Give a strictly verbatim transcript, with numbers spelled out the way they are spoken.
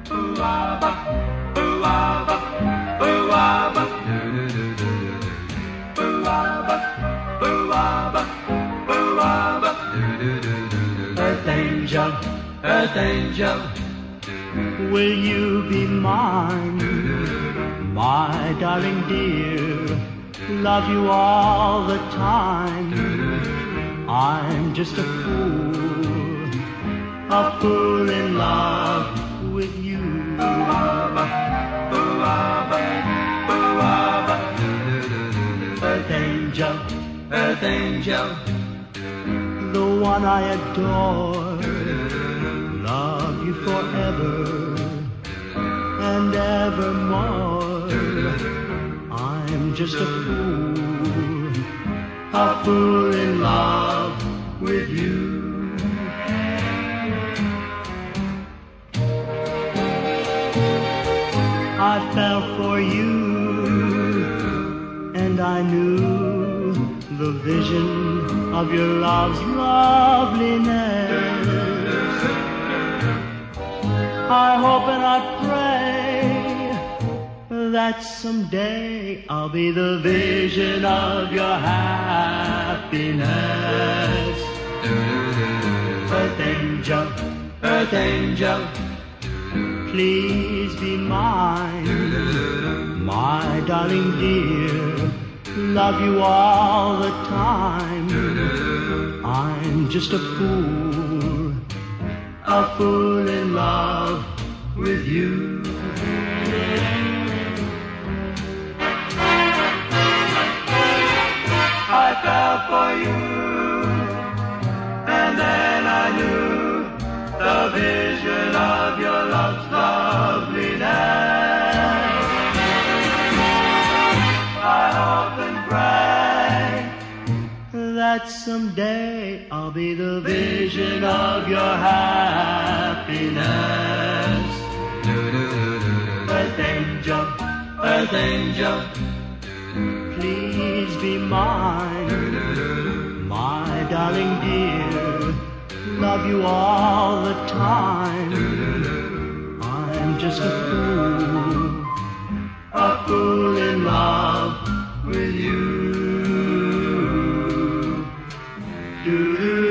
Ooh-ah-ba, ooh-ah-ba, ooh-ah-ba, do-do-do-do-do-do. Ooh-ah-ba, ooh-ah-ba, ooh-ah-ba, do-do-do-do-do. Earth angel, earth angel, will you be mine? My darling dear, love you all the time. I'm just a fool, a fool in love with you. Ooh-ah-ba, ooh-ah-ba, ooh-ah-ba, earth angel, earth angel, the one I adore, love you forever and evermore. I'm just a fool, a fool in love with you. I fell for you, and I knew the vision of your love's loveliness. I hope and I pray that someday I'll be the vision of your happiness. Earth angel, earth angel, please be mine. My darling dear, love you all the time. I'm just a fool, a fool in love with you. I fell for you, and then I knew the vision of your love's loveliness. I hope and pray that someday I'll be the vision of your happiness. Earth angel, earth angel, please be mine. My darling dear, love you all the time. I'm just a fool, a fool in love with you. Do-do.